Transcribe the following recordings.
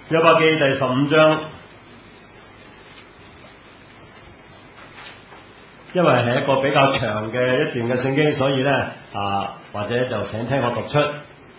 約伯記第15章，因為係一個比較長嘅一段嘅聖經，所以呢，或者就請聽我讀出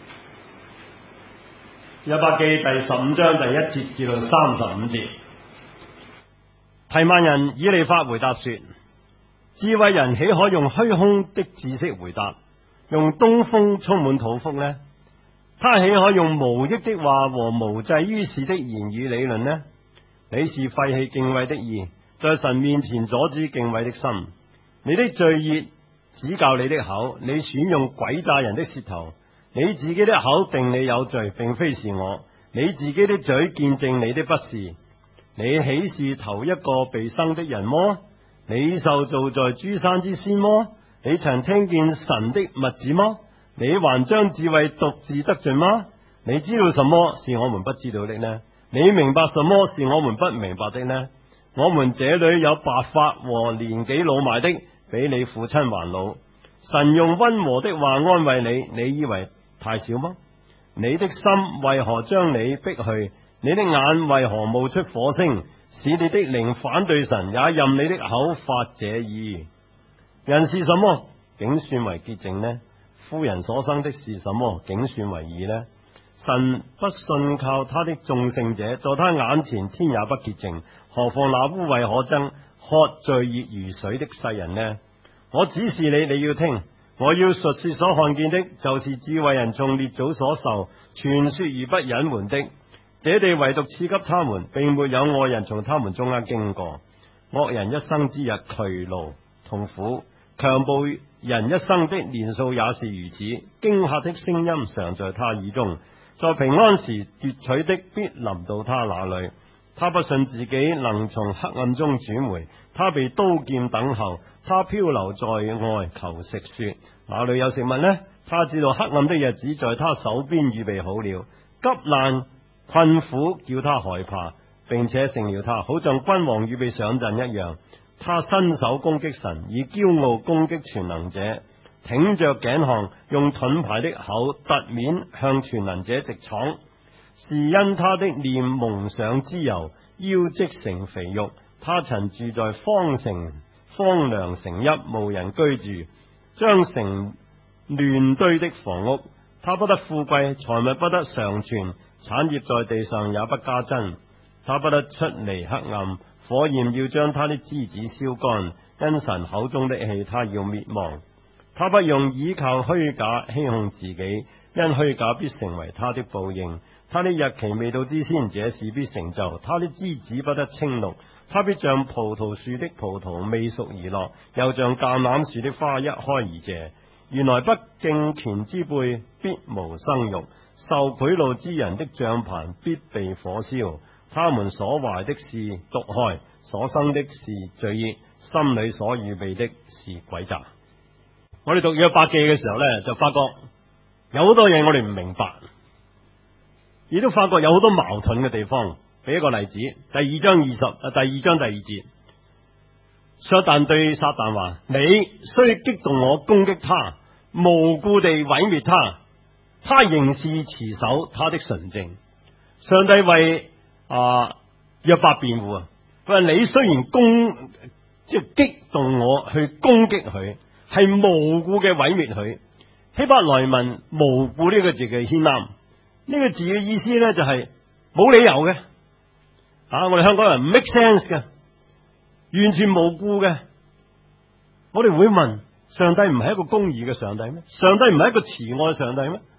約伯記第15章第1節至到35節。提曼人以利法回答說：智慧人豈可用虛空的知識回答，用東風充滿肚腹呢？他豈可用無益的話和無濟於事的言語理論呢？你是廢棄敬畏的義，在神面前阻止敬畏的心。你的罪孽指教你的口，你選用詭詐人的舌頭。你自己的口定你有罪，並非是我。你自己的嘴見證你的不是。你豈是頭一個被生的人麼？你受造在諸山之先麼？你曾聽見神的密旨麼？你還將智慧獨自得罪嗎？你知道什麼是我們不知道的呢？你明白什麼是我們不明白的呢？我們這裏有白髮和年紀老邁的，比你父親還老。神用溫和的話安慰你，你以為太少嗎？你的心為何將你逼去？你的眼為何冒出火星？使你的靈反對神，也任你的口發這意。人是什麼，竟算為潔淨呢？夫人所生的是什麼，竟算為義呢？神不信靠他的眾聖者，在他眼前天也不潔淨，何況那污穢可憎、喝罪孽如水的世人呢？我指示你，你要聽。我要述說所看見的，就是智慧人從列祖所受傳說而不隱瞞的。這地唯獨賜給他們，並沒有外人從他們中間經過。惡人一生之日劬勞痛苦，強暴人一生的年數也是如此。驚嚇的聲音常在他耳中，在平安時奪取的必臨到他那裏。他不信自己能從黑暗中轉回，他被刀劍等候，他漂流在外求食說：哪裏有食物呢？他知道黑暗的日子在他手邊預備好了，急難困苦叫他害怕，並且勝了他，好像君王預備上陣一樣。他伸手攻擊神，以驕傲攻擊全能者，挺着頸項，用盾牌的口突面向全能者直闖。是因他的臉蒙上脂油，腰積成肥肉。他曾住在荒涼城邑，無人居住，將成亂堆的房屋。他不得富貴，財物不得常存，產業在地上也不加增。他不得出離黑暗，火焰要將他的枝子燒乾。因神口中的氣，他要滅亡。他不用倚靠虛假欺哄自己，因虛假必成為他的報應。他的日期未到之先，這事必成就。他的枝子不得青綠，他必像葡萄樹的葡萄未熟而落，又像橄欖樹的花一開而謝。原來不敬虔之輩必無生育，受賄賂之人的帳棚必被火燒。他們所懷的是毒害，所生的是罪孽，心裏所預備的是詭詐。我哋讀約伯記嘅時候呢，就發覺有好多嘢我哋唔明白，亦都發覺有好多矛盾嘅地方。俾一個例子，第二章第二節，撒旦對撒旦話：你雖激動我攻擊他，無故地毀滅他，他仍是持守他的純正。上帝為約伯辯護，佢話你雖然激動我去攻擊佢，係無故嘅毀滅佢。希伯來文無故呢個字嘅牽啱，呢個字嘅意思呢，就係冇理由嘅。我哋香港人唔 make sense 嘅，完全無故嘅。我哋會問，上帝唔係一個公義嘅上帝咩？上帝唔係一個慈愛上帝咩？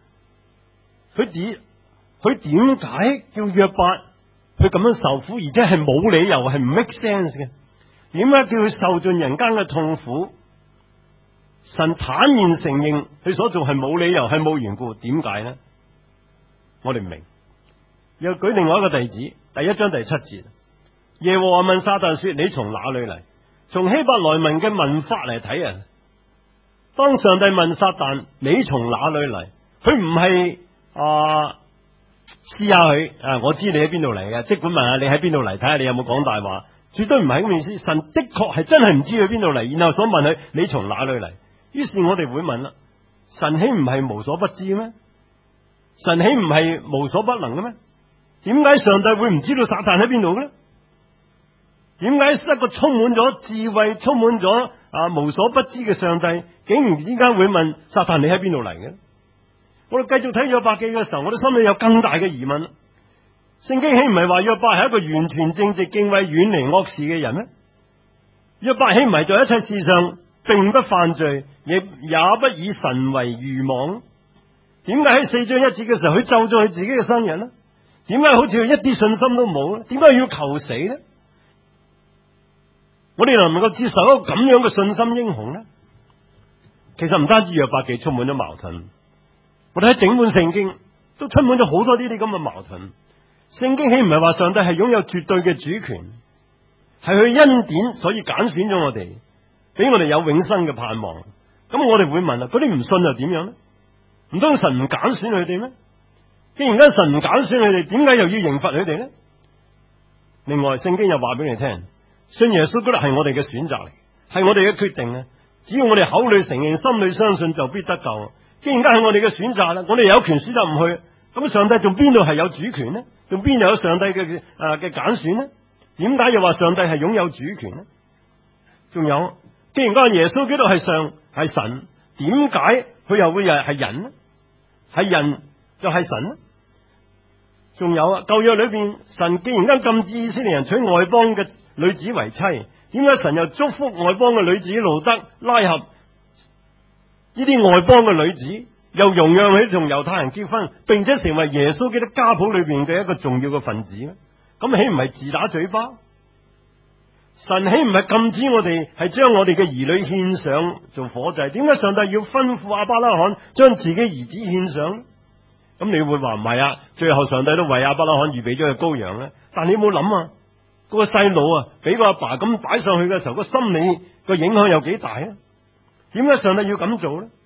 佢點解叫約伯佢咁樣受苦，而且係冇理由，係唔 make sense 嘅？點解叫佢受盡人間嘅痛苦？神坦然承認佢所做係冇理由，係冇緣故，點解呢？我哋唔明。又舉另外一個例子，第1章第7節，耶和華問撒旦說：你從哪裏嚟？從希伯來文嘅文法嚟睇啊，當上帝問撒旦你從哪裏嚟，佢唔係試下佢我知你喺邊度嚟嘅，即管問下你喺邊度嚟，睇下你有冇講大話，絕對唔係咁意思。神的確係真係唔知佢邊度嚟，然後所問佢你從哪裏嚟。於是我哋會問啦，神豈唔係無所不知咩？神豈唔係無所不能嘅咩？ 點解上帝會唔知道撒旦喺邊度咧？點解一個充滿咗智慧、充滿咗無所不知嘅上帝，竟然之間會問撒旦你喺邊度嚟嘅？我哋繼續睇約伯記嘅時候，我哋心裏有更大嘅疑問。聖經豈唔係話約伯係一個完全正直、敬畏、遠離惡事嘅人咩？約伯豈唔係在一切事上並不犯罪，也不以神為愚妄？點解喺4章1節嘅時候佢咒咗佢自己嘅新人呢？點解好似佢一啲信心都冇呢？點解要求死呢？我哋能唔能夠接受一個咁樣嘅信心英雄呢？其實唔單止約伯記充滿咗矛盾，我哋喺整本聖經都充滿咗好多呢啲咁嘅矛盾。聖經豈唔係話上帝係擁有絕對嘅主權，係佢恩典所以揀選咗我哋，俾我哋有永生嘅盼望。咁我哋會問啦，嗰啲唔信又點樣呢？唔通神唔揀選佢哋咩？既然間神唔揀選佢哋，點解又要刑罰佢哋呢？另外，聖經又話俾你聽，信耶穌基督係我哋嘅選擇嚟，係我哋嘅決定啊！只要我哋口裏承認，心裏相信，就必得救。既然間係我哋嘅選擇啦，我哋有權選擇唔去，咁上帝仲邊度係有主權呢？仲邊度有上帝嘅揀選呢？點解又話上帝係擁有主權呢？仲有，既然間耶穌基督係神，點解佢又會係人呢？係人就係神呢？仲有舊約裏邊，神既然間禁止以色列人娶外邦嘅女子為妻，點解神又祝福外邦嘅女子路德、拉合呢啲外邦嘅女子，又容讓佢同猶太人結婚，並且成為耶穌基督家譜裏邊嘅一個重要嘅分子呢？咁豈唔係自打嘴巴？神豈唔係禁止我哋係將我哋嘅兒女獻上做火祭？點解上帝要吩咐亞伯拉罕將自己兒子獻上？咁你會話唔係啊？最後上帝都為亞伯拉罕預備咗個羔羊咧。但你有冇諗啊？嗰個細路俾個阿爸咁擺上去嘅時候，個心理個影響有幾大啊？點解上帝要咁做咧？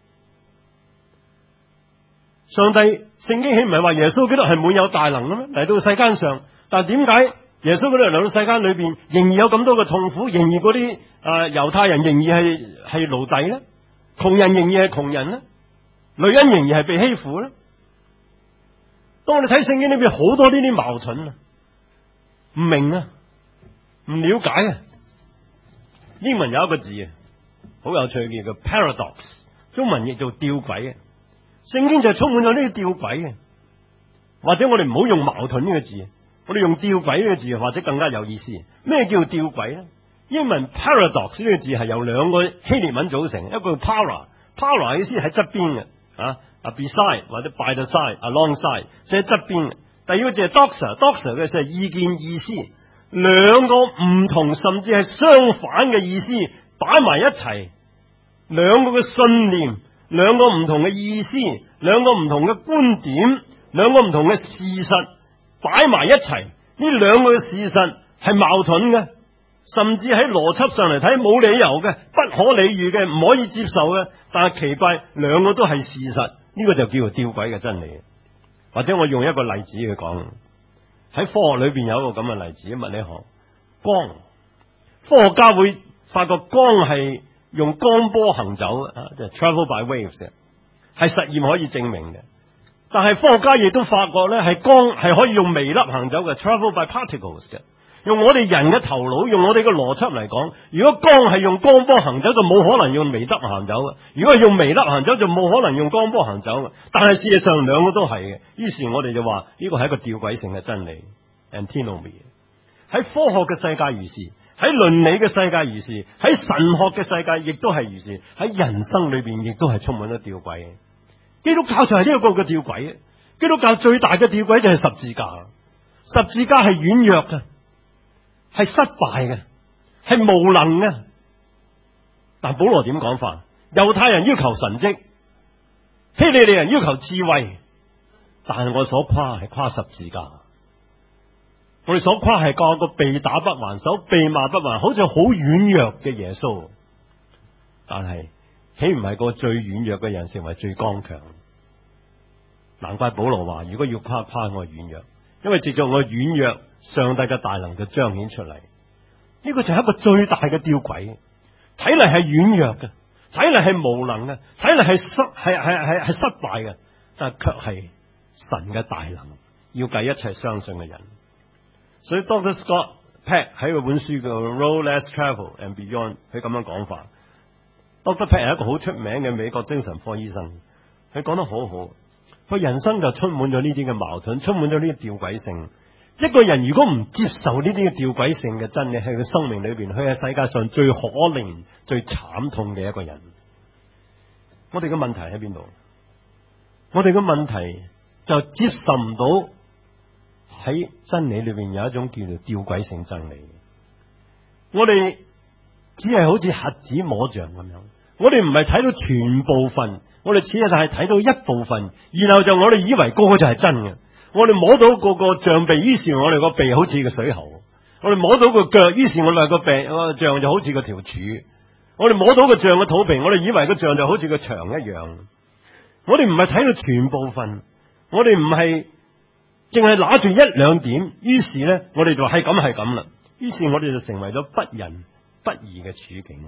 上帝聖經豈唔係話耶穌基督係滿有大能嘅咩？嚟到世間上，但係點解耶穌基督嚟到世間裏邊，仍然有咁多嘅痛苦，仍然嗰啲猶太人仍然係奴隸咧，窮人仍然係窮人咧，女人仍然係被欺負咧？當我哋睇聖經裏邊好多呢啲矛盾啊，唔明啊，唔了解啊。英文有一個字啊，好有趣嘅，叫 paradox， 中文譯做吊詭嘅。聖經就係充滿咗呢啲吊詭嘅，或者我哋唔好用矛盾呢個字，我哋用吊詭呢個字，或者更加有意思。咩叫吊詭咧？英文 paradox 呢個字係由兩個希臘文組成，一個 para 意思喺側邊嘅beside 或者 by the side、alongside， 即係側邊嘅。第二個字係 doxa 嘅就係意見意思，兩個唔同甚至係相反嘅意思擺埋一齊，兩個嘅信念，兩個唔同嘅意思，兩個唔同嘅觀點，兩個唔同嘅事實擺埋一齊，呢兩個嘅事實係矛盾嘅，甚至喺邏輯上嚟睇冇理由嘅，不可理喻嘅，唔可以接受嘅。但係奇怪，兩個都係事實，呢個就叫做吊詭嘅真理。或者我用一個例子去講，喺科學裏邊有一個咁嘅例子，物理學光，科學家會發覺光係用光波行走即係 travel by waves 嘅，係實驗可以證明嘅。但係科學家亦都發覺咧，係光係可以用微粒行走嘅 travel by particles 嘅。用我哋人嘅頭腦，用我哋嘅邏輯嚟講，如果光係用光波行走，就冇可能用微粒行走嘅；如果係用微粒行走，就冇可能用光波行走嘅。但係事實上兩個都係嘅，於是我哋就話呢個係一個吊詭性嘅真理 （antinomian）。喺科學嘅世界如是，喺倫理嘅世界如是，喺神學嘅世界亦都係如是，喺人生裏邊亦都係充滿咗吊詭。基督教就係呢一個嘅吊詭。基督教最大嘅吊詭就係十字架，十字架係軟弱嘅，係失敗嘅，係無能嘅。但保羅點講法？猶太人要求神蹟，希利尼人要求智慧，但係我所誇係誇十字架。我哋所誇係講個被打不還手、被罵不還，好似好軟弱嘅耶穌。但係豈唔係個最軟弱嘅人成為最剛強？難怪保羅話：如果要誇我軟弱，因為藉着我軟弱，上帝嘅大能就彰顯出嚟。呢個就係一個最大嘅吊詭。睇嚟係軟弱嘅，睇嚟係無能嘅，睇嚟係失敗嘅，但係卻係神嘅大能， 要計一切相信嘅人。所以 Dr. Scott Peck 喺佢本書叫《Road Less Traveled and Beyond》，佢咁樣講法。Dr. Peck 係一個好出名嘅美國精神科醫生，佢講得好好。佢人生就充滿咗呢啲嘅矛盾，充滿咗呢啲吊詭性。一個人如果唔接受呢啲嘅吊詭性嘅真理，喺佢生命裏邊，佢係世界上最可憐、最慘痛嘅一個人。我哋嘅問題喺邊度？我哋嘅問題就接受唔到喺真理裏邊有一種叫做吊詭性真理。我哋只係好似瞎子摸象咁樣，我哋唔係睇到全部分，我哋只係睇到一部分，然後就我哋以為個個就係真嘅。我哋摸到個象鼻，於是我哋個鼻好似個水喉；我哋摸到個腳，於是我哋個象就好似個條柱；我哋摸到個象嘅肚皮，我哋以為個象就好似個牆一樣。我哋唔係睇到全部分，我哋唔係淨係拿住一兩點，於是呢，我哋就係咁啦。於是我哋就成為咗不仁不義嘅處境。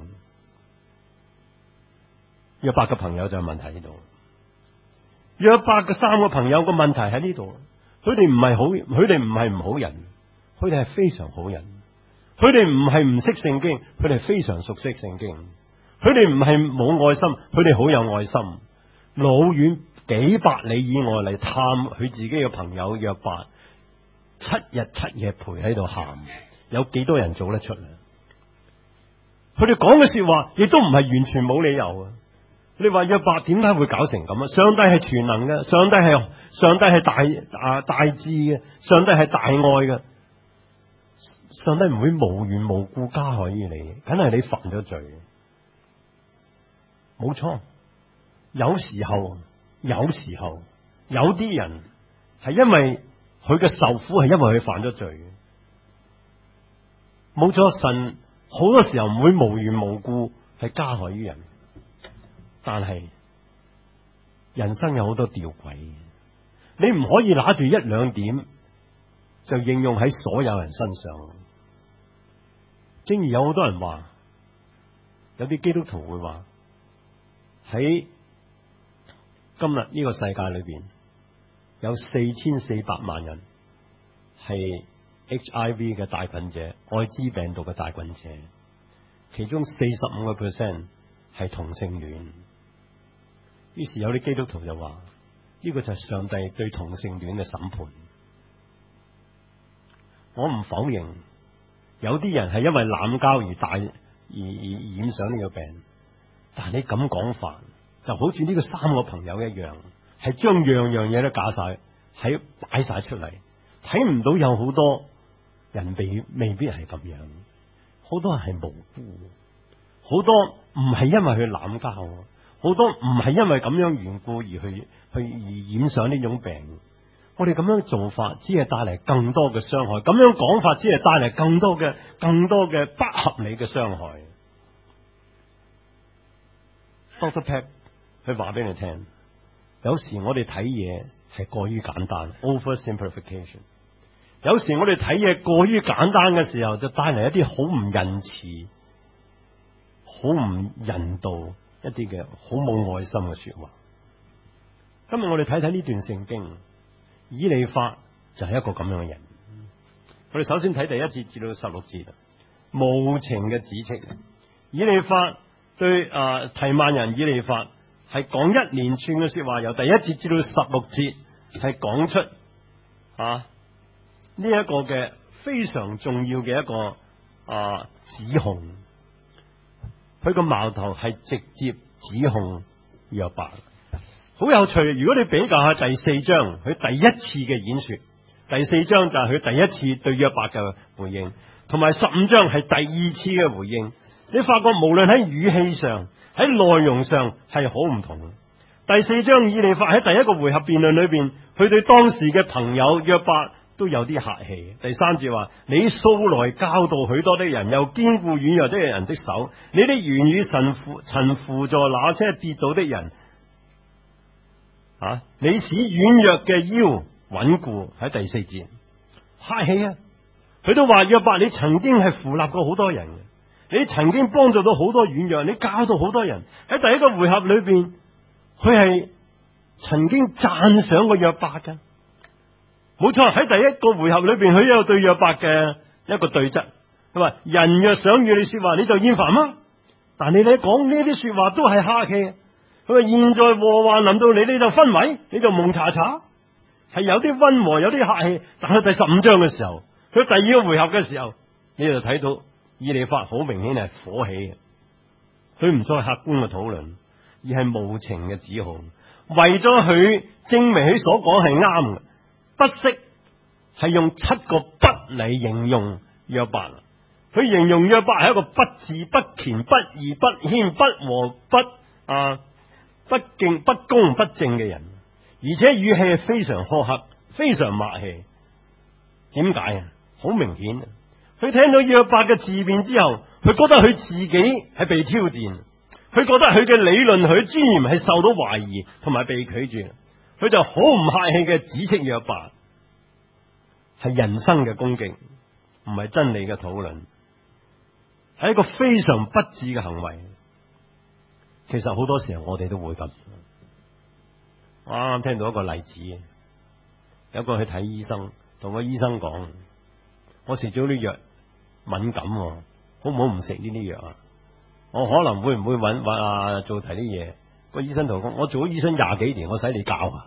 約伯嘅朋友就有問題喺度。約伯嘅三個朋友嘅問題喺呢度。佢哋唔係唔好人，佢哋係非常好人。佢哋唔係唔識聖經，佢哋非常熟悉聖經。佢哋唔係冇愛心，佢哋好有愛心。老遠幾百里以外嚟探佢自己嘅朋友約伯，7日7夜陪喺度喊，有幾多人做得出嚟？佢哋講嘅說話亦都唔係完全冇理由啊！你話約伯點解會搞成咁啊？上帝係全能嘅，上帝係大智嘅，上帝係大愛嘅，上帝唔會無緣無故加害於你，梗係你犯咗罪。冇錯，有時候有啲人係因為佢嘅受苦係因為佢犯咗罪。冇錯，神好多時候唔會無緣無故係加害於人。但係人生有好多吊詭，你唔可以拿住一兩點就應用喺所有人身上。正如有好多人話，有啲基督徒會話，喺今日呢個世界裏邊有4400萬人係 HIV 嘅帶菌者，艾滋病毒嘅帶菌者，其中45% 係同性戀。於是有啲基督徒就話，呢個就係上帝對同性戀嘅審判。我唔否認有啲人係因為濫交而染上呢個病，但係你咁講法就好似呢個三個朋友一樣，係將樣樣嘢都假晒喺擺晒出嚟，睇唔到有好多人未必係咁樣，好多人係無辜，好多唔係因為佢濫交，好多唔係因為咁樣緣故而染上呢種病。我哋咁樣做法只係帶嚟更多嘅傷害，咁樣講法只係帶嚟更多嘅不合理嘅傷害。Dr. Peck 佢話俾你聽，有時我哋睇嘢係過於簡單 ，oversimplification。有時我哋睇嘢過於簡單嘅時候，就帶嚟一啲好唔仁慈、好唔人道、一啲嘅好冇愛心嘅說話。今日我哋睇睇呢段聖經，以利法就係一個咁樣嘅人。我哋首先睇第1節至到16節，無情嘅指斥。以利法對提曼人以利法係講一連串嘅說話，由第1節至到16節係講出呢一個嘅非常重要嘅一個指控。佢個矛頭係直接指控約伯。好有趣，如果你比較下第4章佢第一次嘅演說，第4章就係佢第一次對約伯嘅回應，同埋15章係第2次嘅回應，你發覺無論喺語氣上喺內容上係好唔同。第4章以利法喺第一個回合辯論裏邊，佢對當時嘅朋友約伯都有啲客氣。第3節話：你素來教導許多的人，又堅固軟弱的人的手，你的言語曾扶助那些跌倒的人。你使軟弱嘅腰穩固。喺第4節客氣啊，佢都話約伯，你曾經係扶立過好多人嘅，你曾經幫助到好多軟弱，你教導好多人。喺第一個回合裏邊，佢係曾經讚賞過約伯嘅。 冇錯，喺第一個回合裏邊，佢有對約伯嘅一個對質。佢話：人若想與你說話，你就厭煩嗎？但你講呢啲說話都係客氣。佢話：現在禍患臨到你，你就昏迷，你就蒙查查，係有啲溫和，有啲客氣。但係第15章嘅時候，佢第二個回合嘅時候，你就睇到以利法好明顯係火起嘅。佢唔再客觀嘅討論，而係無情嘅指控，為咗佢證明佢所講係啱嘅，不惜係用7個不嚟形容約伯。佢形容約伯係一個不智、不虔、不義、不謙、不和、不敬、不公、不正嘅人，而且語氣係非常苛刻、非常默氣。點解啊？好明顯，佢聽到約伯嘅自辯之後，佢覺得佢自己係被挑戰，佢覺得佢嘅理論、佢嘅尊嚴係受到懷疑同埋被拒絕，佢就好唔客氣嘅指斥約伯，係人生嘅攻擊，唔係真理嘅討論，係一個非常不智嘅行為。其實好多時候我哋都會咁。我啱啱聽到一個例子，有一個去睇醫生，同個醫生講：我食咗啲藥敏感，好唔好唔食呢啲藥啊？我可能會唔會揾做題啲嘢？個醫生同我講：我做咗醫生20幾年，我使你教啊？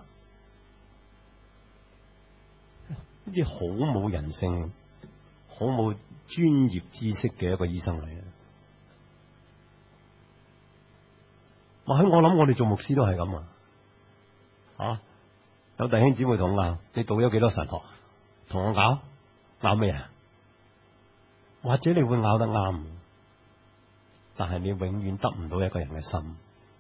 呢啲好冇人性，好冇專業知識嘅一個醫生嚟嘅。我諗我哋做牧師都係咁啊！有弟兄姊妹同我拗：你讀咗幾多神學？同我拗咩啊？或者你會拗得啱，但係你永遠得唔到一個人嘅心。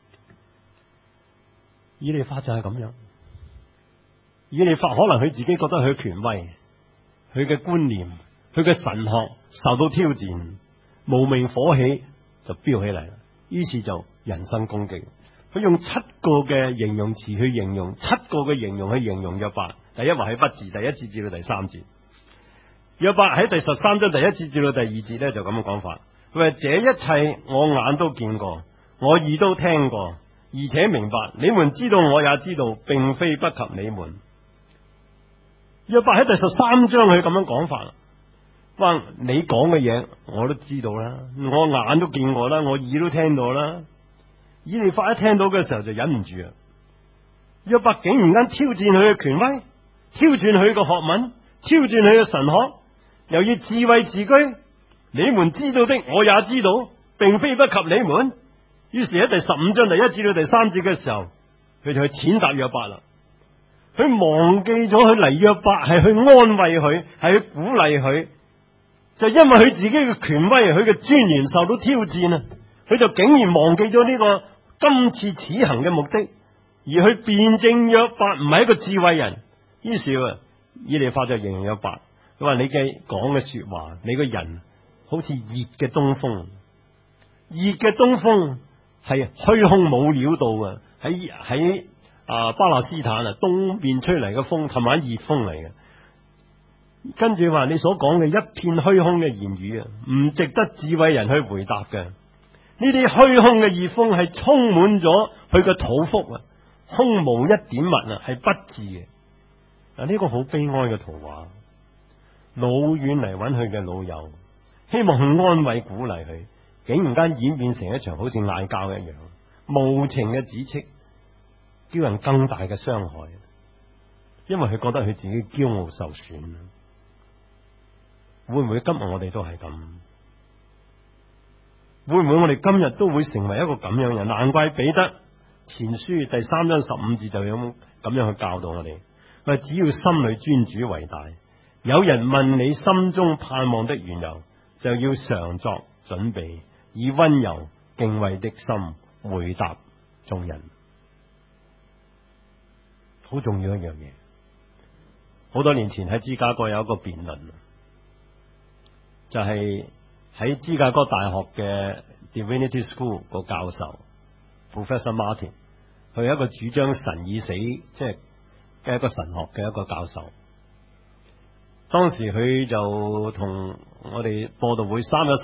以利法就係咁樣。以利法可能佢自己覺得佢嘅權威、佢嘅觀念、佢嘅神學受到挑戰，無名火起就飆起嚟啦。於是就人身攻擊。佢用7個嘅形容詞去形容，7個嘅形容去形容約伯。第一話係不智，第1節至到第3節。約伯喺第13章第1節至到第2節咧就咁嘅講法。佢話：這一切我眼都見過，我耳都聽過，而且明白。你們知道，我也知道，並非不及你們。約伯喺第13章佢咁樣講法。話你講嘅嘢我都知道啦，我眼都見過啦，我耳都聽到啦。以利法一聽到嘅時候就忍唔住啊！約伯竟然間挑戰佢嘅權威，挑戰佢嘅學問，挑戰佢嘅神學，又以智慧自居。你們知道的，我也知道，並非不及你們。於是喺第15章第1至到第3節嘅時候，佢就去踐踏約伯啦。佢忘記咗佢嚟約伯係去安慰佢，係去鼓勵佢。就因為佢自己嘅權威，佢嘅尊嚴受到挑戰啊！佢就竟然忘記咗呢個今次此行嘅目的，而去辯證約伯唔係一個智慧人。於是以利法就形容約伯，佢話：你嘅講嘅說話，你個人好似熱嘅東風，熱嘅東風係虛空冇料到啊！喺巴勒斯坦啊，東邊吹嚟嘅風，琴晚熱風嚟嘅。跟住話你所講嘅一片虛空嘅言語啊，唔值得智慧人去回答嘅。呢啲虛空嘅熱風係充滿咗佢嘅肚腹啊，空無一點物啊，係不智嘅。呢個好悲哀嘅圖畫。老遠嚟揾佢嘅老友，希望去安慰鼓勵佢，竟然間演變成一場好似嗌交一樣無情嘅指斥，叫人更大嘅傷害。因為佢覺得佢自己驕傲受損。會唔會今日我哋都係咁？會唔會我哋今日都會成為一個咁樣人？難怪彼得前書第3章15節就咁樣去教導我哋。佢話：只要心裏尊主為大，有人問你心中盼望的緣由，就要常作準備，以溫柔敬畏的心回答眾人。好重要一樣嘢。好多年前喺芝加哥有一個辯論。就係喺芝加哥大學嘅 Divinity School 個教授 Professor Martin， 佢係一個主張神已死，即係嘅一個神學嘅一個教授。當時佢就同我哋播道會3一神學院嘅一個教授Dr. Montgomery 去辯論。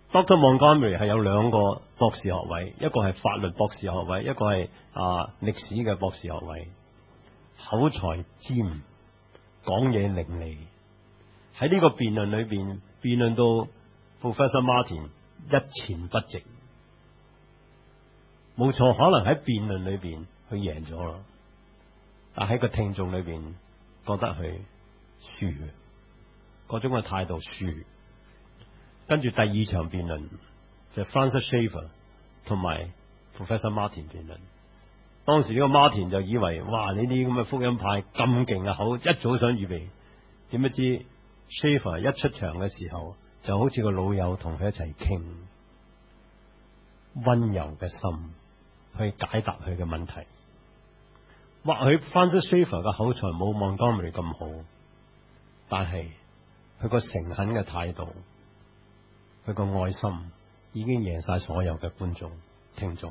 Dr. Montgomery 係有2個博士學位，一個係法律博士學位，一個係歷史嘅博士學位，口才尖，講嘢伶俐。喺呢個辯論裏邊，辯論到 Professor Martin 一錢不值。冇錯，可能喺辯論裏邊佢贏咗啦，但喺個聽眾裏邊覺得佢輸嘅，嗰種嘅態度輸。跟住第2場辯論就 Francis Schaeffer 同埋 Professor Martin 辯論。當時呢個 Martin 就以為，哇！呢啲咁嘅福音派咁勁嘅口，一早想預備，點不知 Schaeffer 一出場嘅時候，就好似個老友同佢一齊傾，溫柔嘅心去解答佢嘅問題。或許 Francis Schaeffer 嘅口才冇 Montgomery 咁好，但係佢個誠懇嘅態度，佢個愛心已經贏晒所有嘅觀眾聽眾。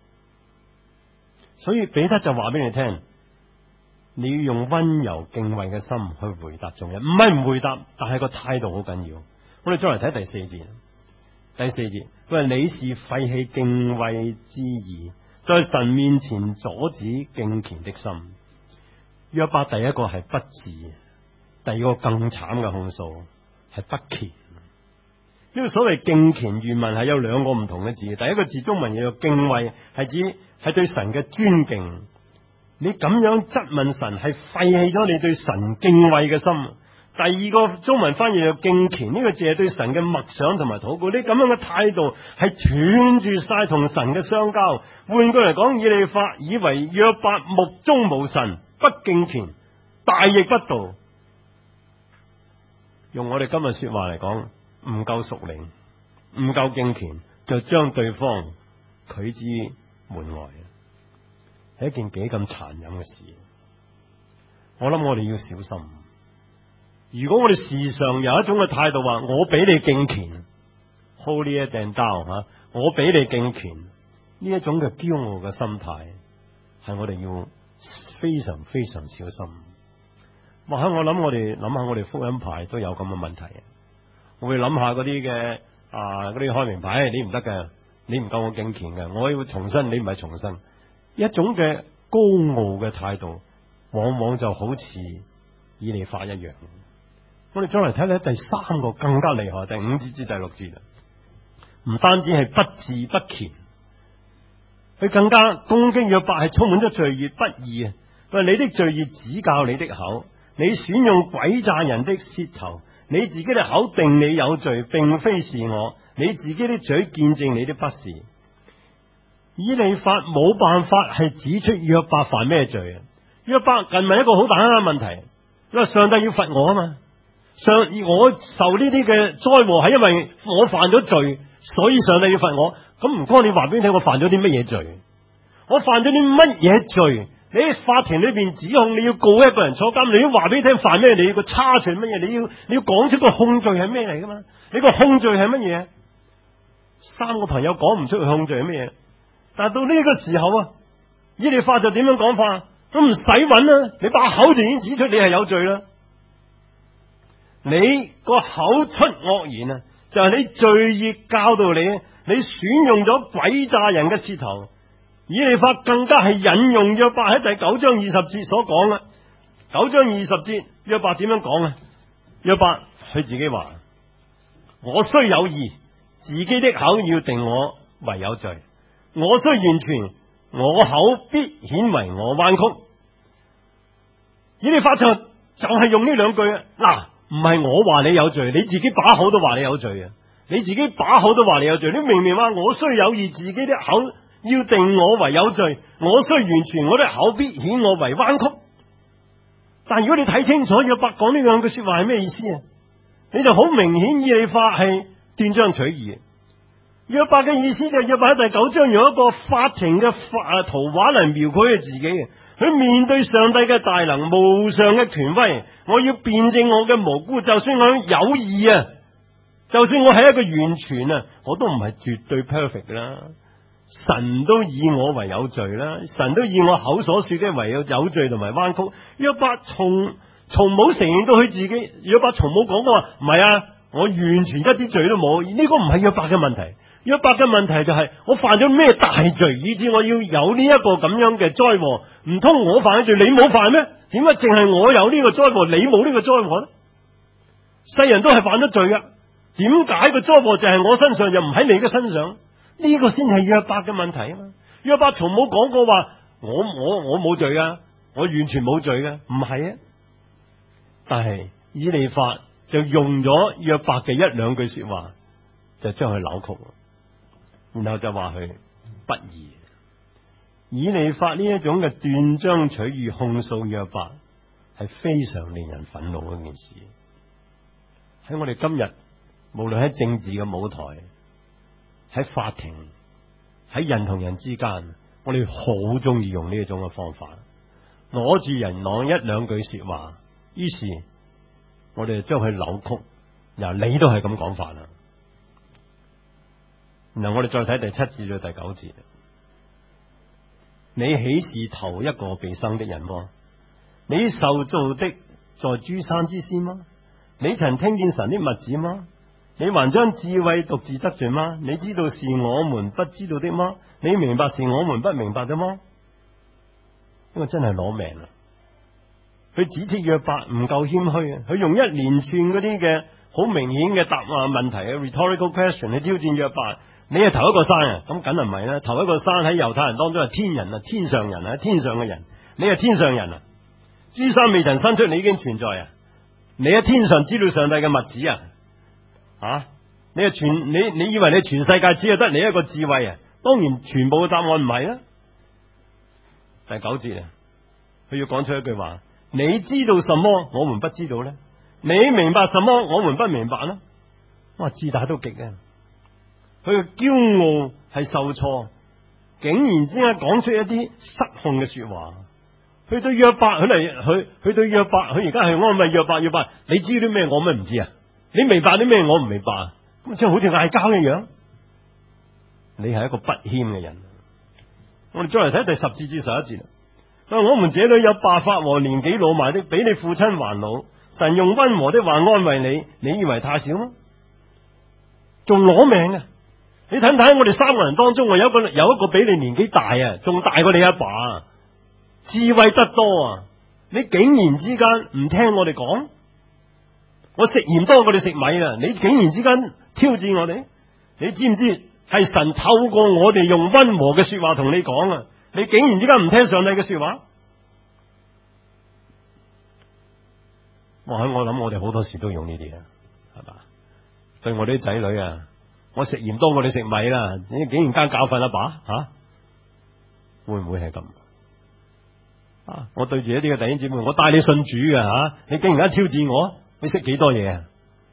所以彼得就話俾你聽，你要用溫柔敬畏嘅心去回答眾人，唔係唔回答，但係個態度好緊要。我哋再嚟睇第4節。第4節佢話，你是廢棄敬畏之義，在神面前阻止敬虔的心。約伯第一個係不智，第2個更慘嘅控訴係不虔。呢個所謂敬虔原文係有2個唔同嘅字，第一個字中文叫做敬畏，係指係對神嘅尊敬。你咁樣質問神，係廢棄咗你對神敬畏嘅心。第2個中文翻譯叫敬虔，呢個字係對神嘅默想同埋禱告。你咁樣嘅態度係斷絕晒同神嘅相交。換句嚟講，以利法以為約伯目中無神，不敬虔，大逆不道。用我哋今日說話嚟講，唔夠屬靈，唔夠敬虔，就將對方拒之門外，係一件幾咁殘忍嘅事。我諗我哋要小心。如果我哋時常有一種嘅態度話，我比你敬虔 ，holier than thou 吓，我比你敬虔，呢一種嘅驕傲嘅心態，係我哋要非常非常小心。或者我諗我哋諗下，我哋福音派都有咁嘅問題。我會諗下嗰啲嘅嗰啲開明牌，你唔得嘅，你唔夠我敬虔嘅，我要重申，你唔係重申。一種嘅高傲嘅態度，往往就好似以利法一樣。我哋再嚟睇睇第3個更加厲害，第5節至第6節啦。唔單止係不智不虔，佢更加攻擊約伯係充滿咗罪孽不義啊！佢話，你的罪孽指教你的口，你選用詭詐人的舌頭，你自己的口定你有罪，並非是我，你自己的嘴見證你的不是。以利法冇辦法係指出約伯犯咩罪啊？約伯近問一個好大嘅問題，因為上帝要罰我啊嘛。我受呢啲嘅災禍係因為我犯咗罪，所以上帝要罰我。咁唔該，你話俾你聽，我犯咗啲乜嘢罪？我犯咗啲乜嘢罪？你喺法庭裏邊指控，你要告一個人坐監，你要話俾你聽犯咩？你要個差錯乜嘢？你要講出個控罪係咩嚟噶嘛？你個控罪係乜嘢？3個朋友講唔出個控罪係乜嘢？但係到呢個時候啊，以利法就點樣講法？都唔使揾啦，你把口就已經指出你係有罪啦。你個口出惡言啊，就係你罪孽教導你，你選用咗詭詐人嘅舌頭。以利法更加係引用約伯喺第9章20節所講啦。9章20節，約伯點樣講啊？約伯佢自己話：我雖有義，自己的口要定我為有罪；我雖完全，我口必顯為我彎曲。以利法就係用呢2句啊。嗱，唔係我話你有罪，你自己把口都話你有罪啊！你自己把口都話你有罪，你明明話我雖有義，自己的口要定我為有罪；我雖完全，我的口必顯我為彎曲。但如果你睇清楚約伯講呢2句說話係咩意思啊？你就好明顯以利法係斷章取義。約伯嘅意思就係約伯喺第9章用一個法庭嘅圖畫嚟描繪佢自己嘅。佢面對上帝嘅大能、無上嘅權威，我要辯證我嘅無辜，就算我有義啊，就算我係一個完全啊，我都唔係絕對 perfect 啦。神都以我為有罪啦，神都以我口所說嘅為有罪同埋彎曲。約伯從冇承認到佢自己，約伯從冇講過話唔係啊， 我完全一啲罪都冇。呢個唔係約伯嘅問題，約伯嘅問題就係我犯咗咩大罪，以致我要有呢一個咁樣嘅災禍？唔通我犯咗罪，你冇犯咩？點解淨係我有呢個災禍，你冇呢個災禍呢？世人都係犯咗罪噶，點解個災禍就係我身上，又唔喺你嘅身上？呢個先係約伯嘅問題啊嘛！約伯從冇講過話我冇罪噶，我完全冇罪噶，唔係啊！但係以利法就用咗約伯嘅一兩句說話，就將佢扭曲，然後就話佢不義。以利法呢一種嘅斷章取義控訴約伯，係非常令人憤怒嘅一件事。喺我哋今日，無論喺政治嘅舞台，喺法庭，喺人同人之間，我哋好中意用呢一種嘅方法，攞住人講一兩句說話，於是我哋就將佢扭曲。嗱，你都係咁講法啦。然後我哋再睇第7節到第9節，你豈是頭一個被生的人麼？你受造的在諸山之先嗎？你曾聽見神的密旨嗎？你還將智慧獨自得罪嗎？你知道是我們不知道的嗎？你明白是我們不明白的嗎？呢個真係攞命啊！佢指斥約伯唔夠謙虛啊！佢用一連串嗰啲嘅好明顯嘅答案問題嘅 rhetorical question 去挑戰約伯。你係頭一個生啊？咁梗係唔係啦！頭一個生喺猶太人當中係天人啊，天上人啊，天上嘅人。你係天上人啊！諸山未曾生出，你已經存在啊！你喺天上知道上帝嘅密旨啊！你係你以為你全世界只係得你一個智慧啊？當然全部嘅答案唔係啦。第9節啊，佢要講出一句話：你知道什麼我們不知道呢？你明白什麼我們不明白呢？哇，自大到極啊！佢嘅驕傲係受挫，竟然之間講出一啲失控嘅說話。佢對約伯，佢對約伯，佢而家係安慰約伯。約伯，你知啲咩我咩唔知啊？你明白啲咩我唔明白啊？咁即係好似嗌交一樣。你係一個不謙嘅人。我哋再嚟睇第10節至11節。我們這裏有白髮和年紀老邁的，比你父親還老。神用溫和的話安慰你，你以為太少嗎？仲攞命啊！你睇睇我哋3個人當中，我有一個比你年紀大啊，仲大過你阿爸，智慧得多啊！你竟然之間唔聽我哋講，我食鹽多過你食米啊！你竟然之間挑戰我哋，你知唔知係神透過我哋用溫和嘅說話同你講啊？你竟然之間唔聽上帝嘅說話，我諗我哋好多時都用呢啲啊，係嘛？對我哋啲仔女啊，我食鹽多過你食米啦，你竟然間教訓阿爸，會唔會係咁？我對住一啲嘅弟兄姊妹，我帶你信主嘅，你竟然間挑戰我，你識幾多嘢啊？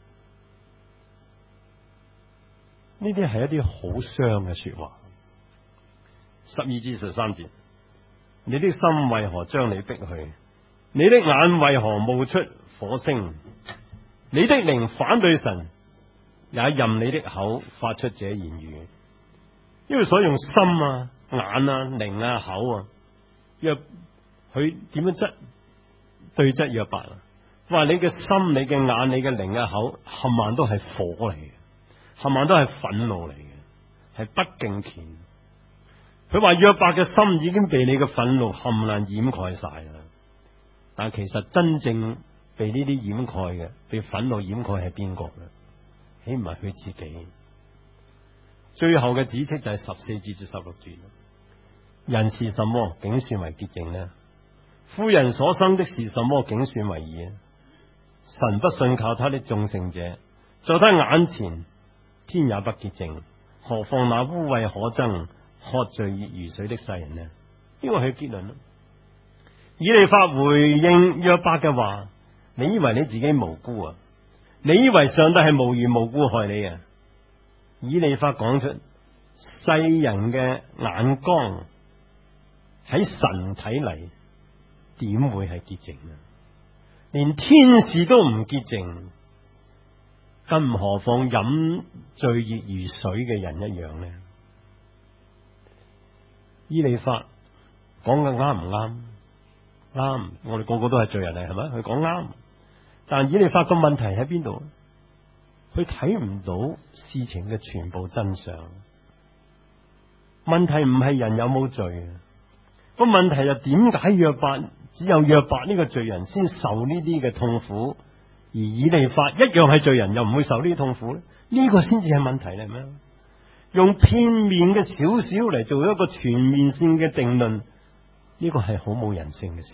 呢啲係一啲好傷嘅說話。12至13節，你的心為何將你逼去？你的眼為何冒出火星？你的靈反對神，也任你的口發出這言語。因為所用心啊、眼啊、靈啊、口啊，佢點樣對質約伯啊？話你嘅心、你嘅眼、你嘅靈嘅口，冚唪唥都係火嚟嘅，冚唪唥都係憤怒嚟嘅，係不敬虔。佢話約伯嘅心已經被你嘅憤怒冚唪唥掩蓋晒啦。但其實真正被呢啲掩蓋嘅，被憤怒掩蓋係邊個咧？豈唔係佢自己？最後嘅指斥就係14至16節。人是什麼，竟算為潔淨呢？婦人所生的是什麼，竟算為義？神不信靠他的眾聖者，在他眼前天也不潔淨，何況那污穢可憎、喝罪如水的世人呢？呢個係結論。以利法回應約伯嘅話：你以為你自己無辜啊？你以為上帝係無緣無故害你啊？以利法講出世人嘅眼光喺神睇嚟，點會係潔淨啊？連天使都唔潔淨，更何況飲罪熱如水嘅人一樣呢？以利法講嘅啱唔啱？啱，我哋個個都係罪人嚟，係咪？佢講啱，但以利法個問題喺邊度？ 佢睇唔到事情嘅全部真相。問題唔係人有冇罪，個問題就點解約伯只有約伯呢個罪人先受呢啲嘅痛苦，而以利法一樣係罪人又唔會受呢啲痛苦咧？呢個先至係問題嚟咩？用片面嘅少少嚟做一個全面性嘅定論，呢個係好冇人性嘅事。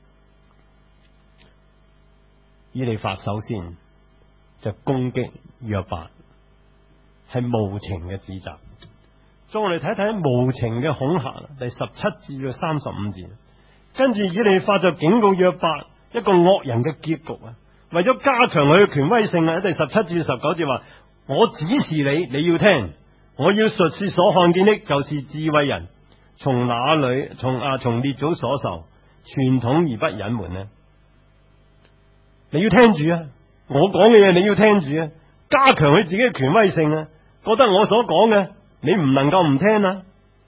以利法首先就攻擊約伯，係無情嘅指責。再我哋睇睇無情嘅恐嚇，第17至到35節，跟住以利法就警告約伯一個惡人嘅結局啊！為咗加強佢嘅權威性啊，喺第17至19節話：我指示你，你要聽；我要述說所看見的，就是智慧人從哪裏從列祖所受傳統而不隱瞞呢？你要聽住啊！我講嘅嘢你要聽住啊！加強佢自己嘅權威性啊！覺得我所講嘅你唔能夠唔聽啊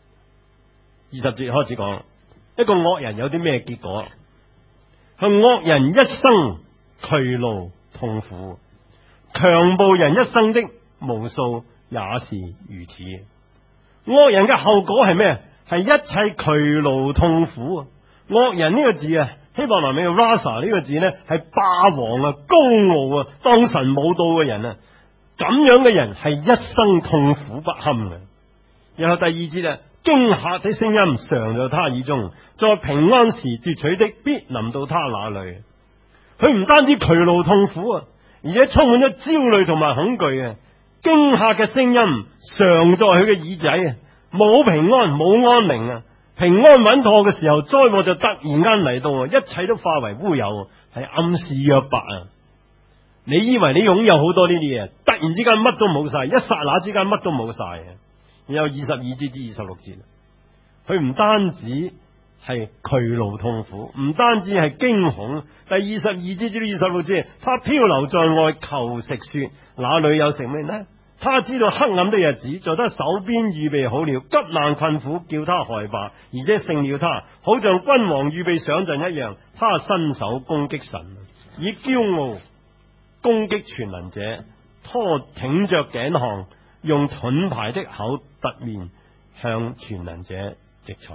！20節開始講，一個惡人有啲咩結果？佢惡人一生劬勞痛苦，強暴人一生的無數也是如此。惡人嘅後果係咩？係一切劬勞痛苦啊！惡人呢個字啊，希伯來文嘅 Rasa 呢個字呢，係霸王啊、高傲啊、當神冇到嘅人啊，咁樣嘅人係一生痛苦不堪嘅。然後第2節啊，驚嚇的聲音常在他耳中，在平安時奪取的必臨到他那裏。佢唔單止劬勞痛苦啊，而且充滿咗焦慮同埋恐懼啊！驚嚇嘅聲音常在佢嘅耳仔啊，冇平安冇安寧啊！平安穩妥嘅時候，災禍就突然間嚟到啊！一切都化為烏有，係暗示約伯啊！你以為你擁有好多呢啲嘢，突然之間乜都冇晒，一剎那之間乜都冇晒啊！然後22節至26節，佢唔單止係劬勞痛苦，唔單止係驚恐。第22節至26節，他漂流在外求食說，哪裏有食物呢？他知道黑暗的日子在他手邊預備好了，急難困苦叫他害怕，而且勝了他，好像君王預備上陣一樣。他伸手攻擊神，以驕傲攻擊全能者，挺着頸項，用盾牌的口突面向全能者直闖。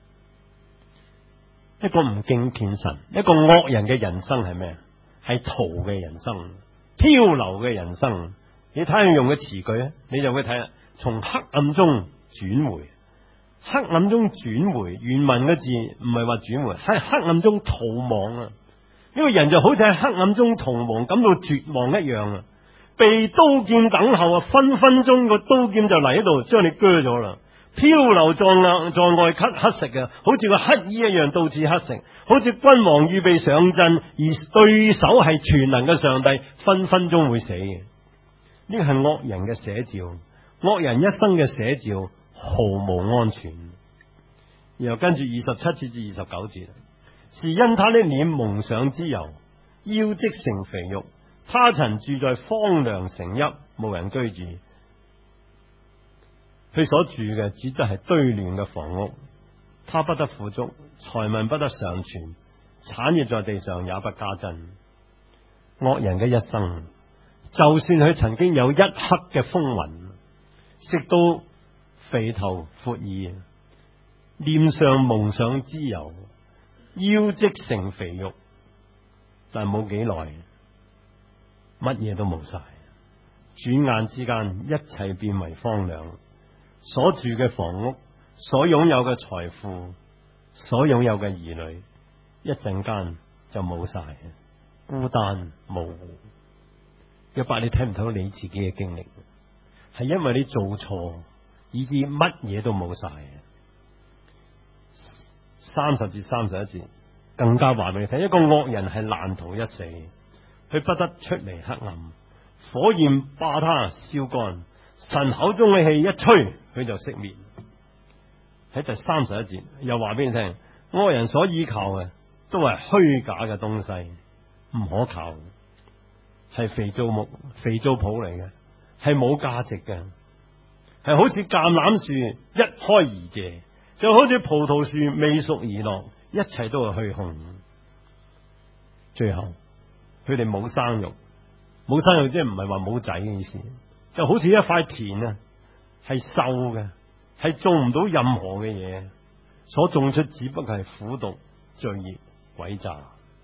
一個唔敬虔神，一個惡人嘅人生係咩？係逃嘅人生，漂流嘅人生。你睇下用嘅詞句咧，你就會睇啦。從黑暗中轉回，黑暗中轉回，原文嘅字唔係話轉回，喺黑暗中逃亡啊！呢個人就好似喺黑暗中逃亡，感到絕望一樣啊！被刀劍等候啊，分分鐘個刀劍就嚟喺度將你鋸咗啦！漂流在外乞食啊，好似個乞衣一樣到處乞食，好似君王預備上陣，而對手係全能嘅上帝，分分鐘會死嘅。呢個係惡人嘅寫照，惡人一生嘅寫照毫無安全。然後跟住27節至29節，是因他的臉蒙上脂油，腰積成肥肉，他曾住在荒涼城邑，無人居住。佢所住嘅只得係堆亂嘅房屋，他不得富足，財物不得上傳，產業在地上也不加增。惡人嘅一生，就算佢曾經有一刻嘅風雲，食到肥頭闊耳，臉上蒙上脂油，腰積成肥肉，但冇幾耐，乜嘢都冇晒，轉眼之間一切變為荒涼。所住嘅房屋，所擁有嘅財富，所擁有嘅兒女，一陣間就冇晒，孤單模糊。約伯，你睇唔睇到你自己嘅經歷？係因為你做錯，以致乜嘢都冇晒。30至31節更加話俾你睇，一個惡人係難逃一死，佢不得出離黑暗，火焰把他燒乾，神口中嘅氣一吹，佢就熄滅。喺第31節又話俾你聽，惡人所依靠嘅都係虛假嘅東西，唔可靠，係肥皂木、肥皂泡嚟嘅，係冇價值嘅，係好似橄欖樹一開而謝，就好似葡萄樹未熟而落，一切都係虛空。最後佢哋冇生育， 冇生育即係唔係話冇仔嘅意思，就好似一塊田啊，係瘦嘅，係種唔到任何嘅嘢，所種出只不過係苦毒、罪孽、詭詐。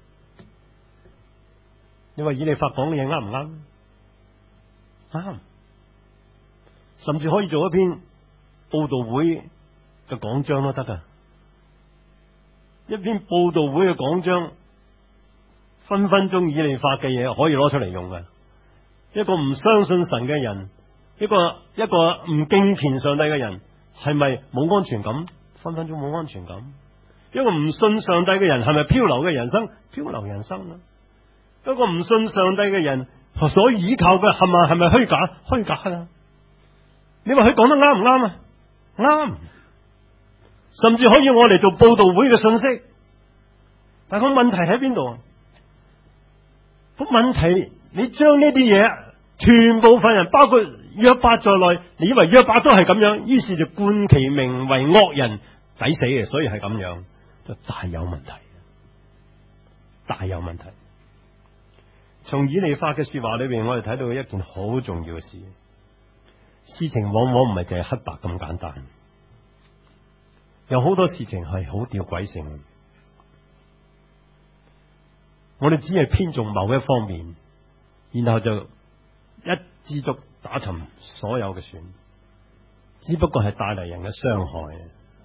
你話以利法講嘅嘢啱唔啱？啱，甚至可以做一篇佈道會嘅講章都得噶。一篇佈道會嘅講章，分分鐘以利法嘅嘢可以攞出嚟用嘅。一個唔相信神嘅人，一個唔敬虔上帝嘅人，係咪冇安全感？分分鐘冇安全感。一個唔信上帝嘅人，係咪漂流嘅人生？漂流人生啊！一個唔信上帝嘅人所依靠嘅係咪虛假？虛假啊！你話佢講得啱唔啱啊？啱，甚至可以我嚟做佈道會嘅信息。但係個問題喺邊度？個問題，你將呢啲嘢全部份人，包括約伯在內，你以為約伯都係咁樣，於是就冠其名為惡人，抵死嘅，所以係咁樣，就大有問題，大有問題。從以利法嘅說話裏邊，我哋睇到一件好重要嘅事，事情往往唔係淨係黑白咁簡單，有好多事情係好吊詭性。我哋只係偏重某一方面，然後就一支竹打沉所有嘅船，只不過係帶嚟人嘅傷害。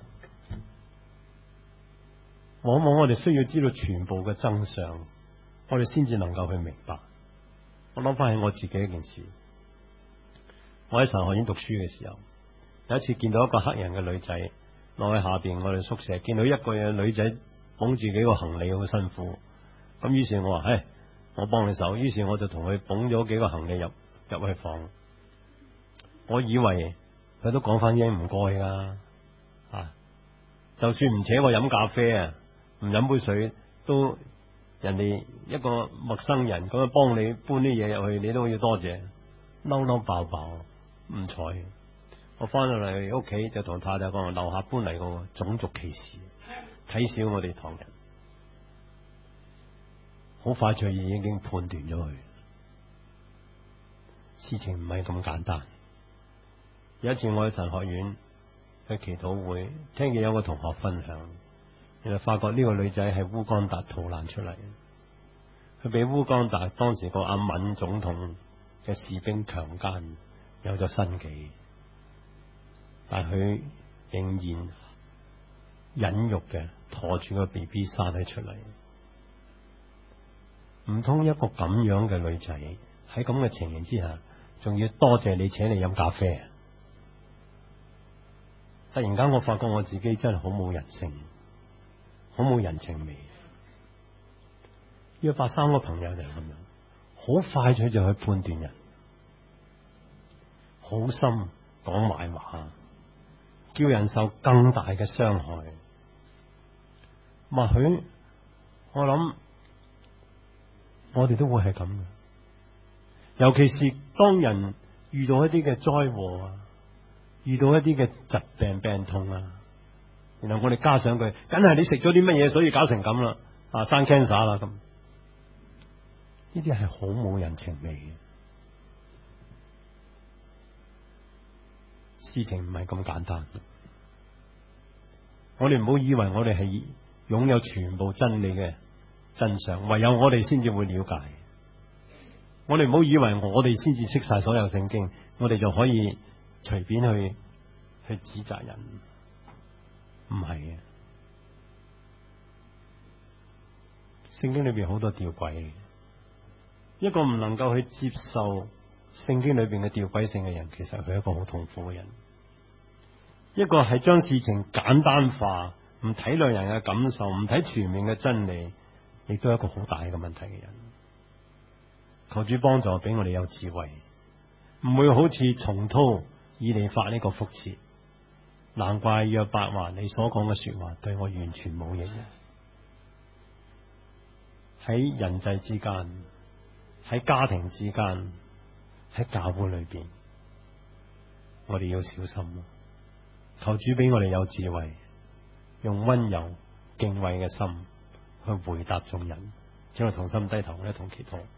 往往我哋需要知道全部嘅真相，我哋先至能夠去明白。我諗翻起我自己一件事，我喺神學院讀書嘅時候，有一次見到一個黑人嘅女仔落喺下邊我哋宿舍，見到一個女仔捧住幾個行李好辛苦，咁於是我話：我幫你手。於是我就同佢捧咗幾個行李入去房。我以為佢都講翻聲唔該噶，就算唔請我飲咖啡啊，唔飲杯水都。人哋一個陌生人咁樣幫你搬啲嘢入去，你都要多謝，嬲嬲爆爆，唔睬。我翻到嚟屋企就同太太講，樓下搬嚟個種族歧視，睇小我哋唐人，好快脆已經判斷咗佢。事情唔係咁簡單。有一次我喺神學院去祈禱會，聽見有個同學分享。然後發覺呢個女仔係烏干達逃難出嚟，佢俾烏干達當時個阿敏總統嘅士兵強姦，有咗身紀，但係佢仍然忍辱嘅拖住個 BB 生咗出嚟。唔通一個咁樣嘅女仔喺咁嘅情形之下，仲要多謝你請你飲咖啡？突然間我發覺我自己真係好冇人性，好冇人情味。約伯三個朋友就係咁樣，好快脆就去判斷人，好心講壞話，叫人受更大嘅傷害。或許我諗我哋都會係咁嘅，尤其是當人遇到一啲嘅災禍啊，遇到一啲嘅疾病病痛啊，然後我哋加上佢，梗係你食咗啲乜嘢，所以搞成咁啦，生 cancer 啦咁。呢啲係好冇人情味嘅，事情唔係咁簡單。我哋唔好以為我哋係擁有全部真理嘅真相，唯有我哋先至會了解。我哋唔好以為我哋先至識晒所有聖經，我哋就可以隨便去指責人。唔係嘅，聖經裏邊好多吊詭。一個唔能夠去接受聖經裏邊嘅吊詭性嘅人，其實佢係一個好痛苦嘅人。一個係將事情簡單化，唔體諒人嘅感受，唔睇全面嘅真理，亦都係一個好大嘅問題嘅人。求主幫助俾我哋有智慧，唔會好似重蹈以利法呢個覆轍。難怪約伯話你所講嘅說話對我完全冇益。喺人際之間，喺家庭之間，喺教會裏邊，我哋要小心。求主俾我哋有智慧，用溫柔敬畏嘅心去回答眾人。請我同心低頭，一同祈禱。